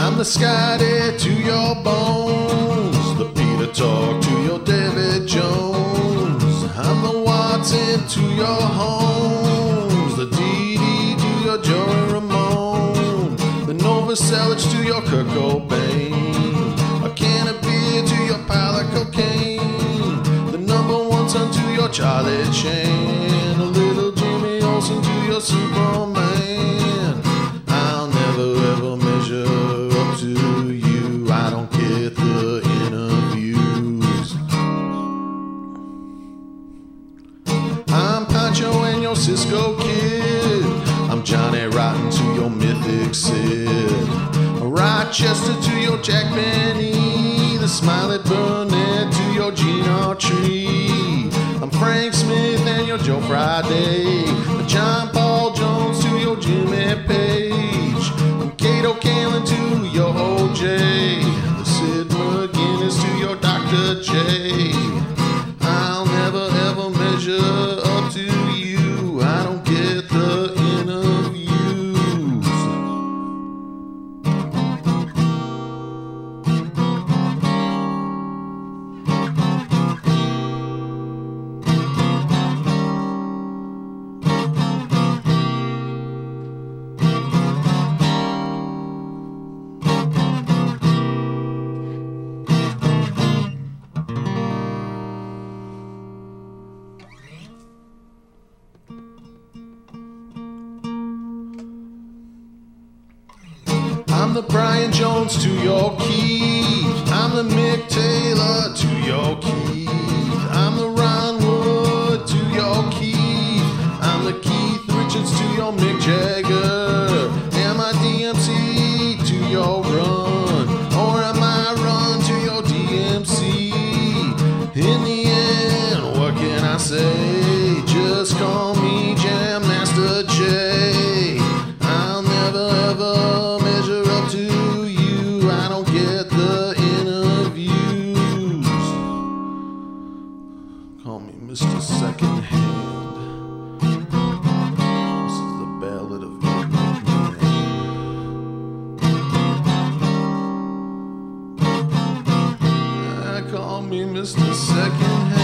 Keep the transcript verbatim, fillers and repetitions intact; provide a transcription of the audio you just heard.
I'm the Scotty to your bones, the Peter Talk to your David Jones. I'm the Watson to your Holmes, the Dee Dee to your Joey Ramone, the Novoselic to your Kurt Cobain, a can of beer to your pile of cocaine, the number one son to your Charlie Chan, a little Jimmy Olsen to your Superman. I'll never ever measure up to you, I don't get the interviews. I'm Pancho and your Cisco Kid, I'm Johnny Rotten to your Mythic Sid, Rochester to your Jack Benny, the Smiley Burnett to your Gene Autry. I'm Frank Smith and your Joe Friday, the John Paul Jones to your Jimmy Page. I'm Kato Kalin to your O J, the Sid McGinnis to your Doctor J. I'll never ever measure up to you, I don't get the interviews. I'm the Brian Jones to your Keith, I'm the Mick Taylor to your Keith, I'm the Ron Wood to your Keith, I'm the Keith Richards to your Mick Jagger, am I D M C to your Run, or am I Run to your D M C? In the end, what can I say? Just call me Jam Master Jay. I'll never ever measure up to you, I don't get the interviews. Call me Mister Second Hand. This is the ballad of Young McMahon. Call me Mister Second Hand.